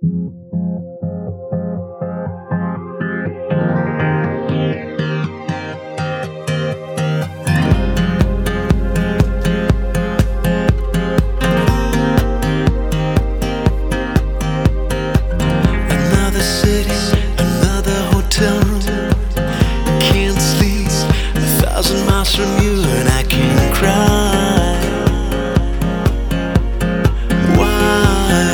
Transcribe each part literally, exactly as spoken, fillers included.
Another city, another hotel room. Can't sleep, a thousand miles from you, and I can't cry. Why?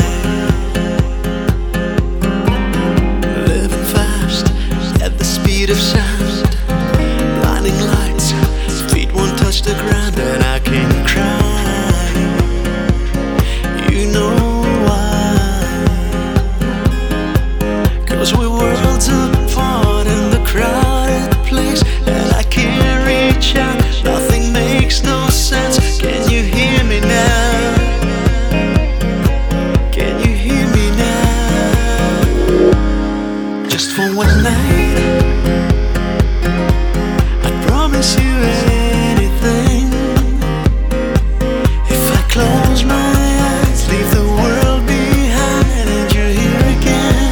Living fast at the speed of sound, blinding lights, feet won't touch the ground, and I can't cry. You know why? 'Cause we're worlds apart in the crowded place, and I can't reach out, nothing makes no sense. Can you hear me now? Can you hear me now? Just for one night, I promise you anything. If I close my eyes, leave the world behind, and you're here again.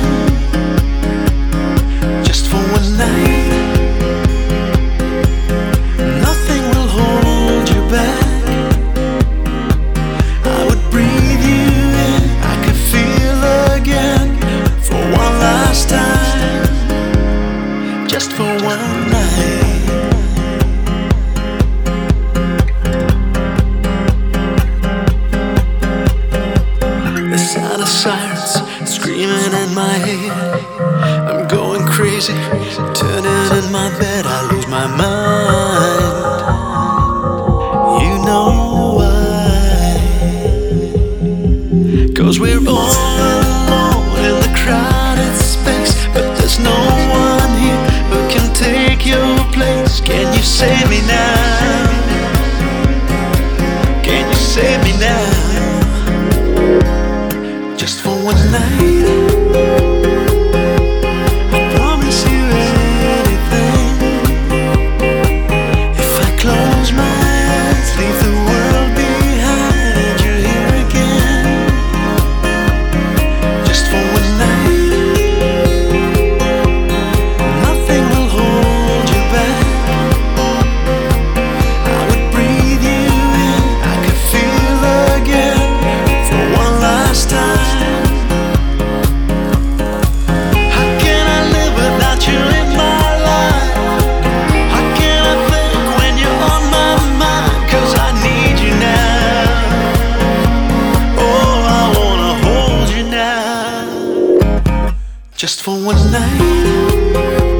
Just for one night, nothing will hold you back. I would breathe you in, I could feel again, for one last time. Just for one night. The sound of sirens screaming in my head. I'm going crazy, turning in my bed, I lose my mind. You know why? 'Cause we're all alone in the crowded space, but there's no one here who can take your place. Can you save me now? Can you save me now? Just for one night, I promise you anything. If I close my eyes, leave the world behind, and you're here again. Just for one night, nothing will hold you back. I would breathe you in, I could feel again, for one last time. How can I live without you in my life? How can I think when you're on my mind? 'Cause I need you now. Oh, I wanna hold you now. Just for one night.